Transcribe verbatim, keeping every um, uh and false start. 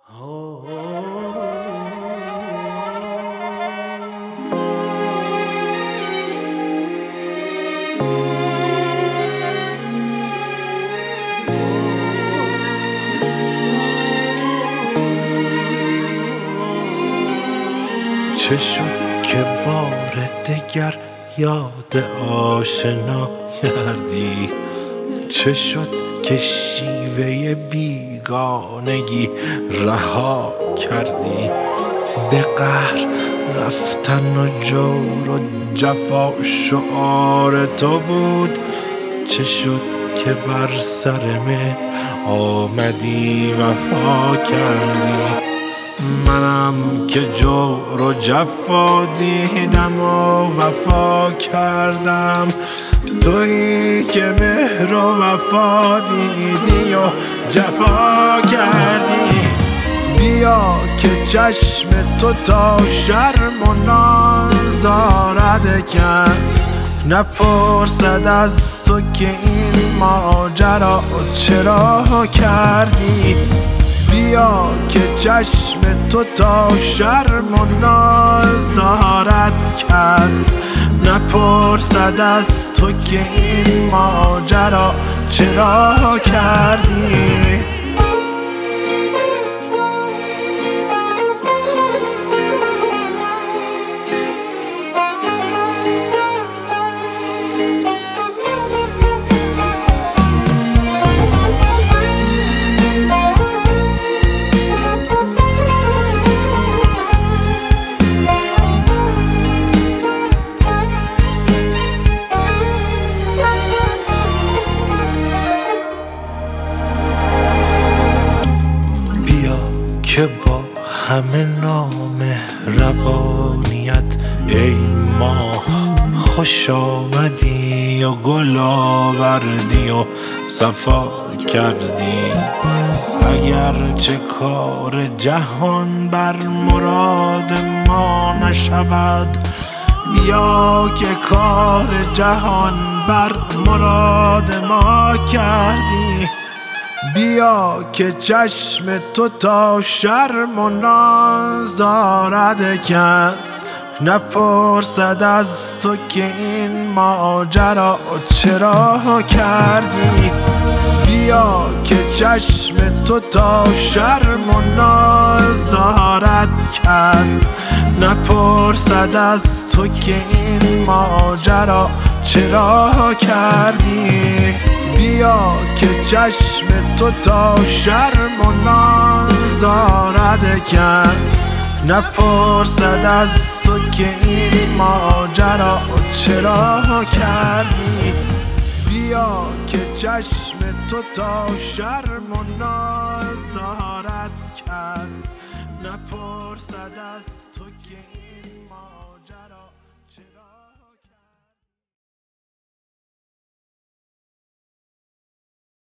چه شد که بار دگر یاد آشنا کردی؟ چه شد که شیوه بیگانگی رها کردی؟ به قهر رفتن و جور و جفا شعار تو بود. چه شد که بر سر مهر آمدی وفا کردی؟ منم که جور و جفا دیدم و وفا کردم، تویی که مهر و وفا دیدی و جفا کردی. بیا که چشم تو تا شرم و نازارد کس نپرسد از تو که این ماجرا چرا کردی. بیا که چشم تو تا شرم و ناز دارد کس نپرسد از تو که این ماجرا چرا کردی. که با همه نامهربانیت ای ماه خوش آمدی و گل آوردی و صفا کردی. اگر چه کار جهان بر مراد ما نشود، بیا که کار جهان بر مراد ما کردی. بیا که چشم تو تا شرم و ناز دارد کس نپرسد از تو که این ماجرا چرا کردی. بیا که چشم تو تا شرم و ناز دارد کس نپرسد از تو که این ماجرا چرا کردی. بیا که چشم تو تا شرم و ناز دارد کس نپرسد از تو که این ماجرا چرا کردی. بیا که چشم تو تا شرم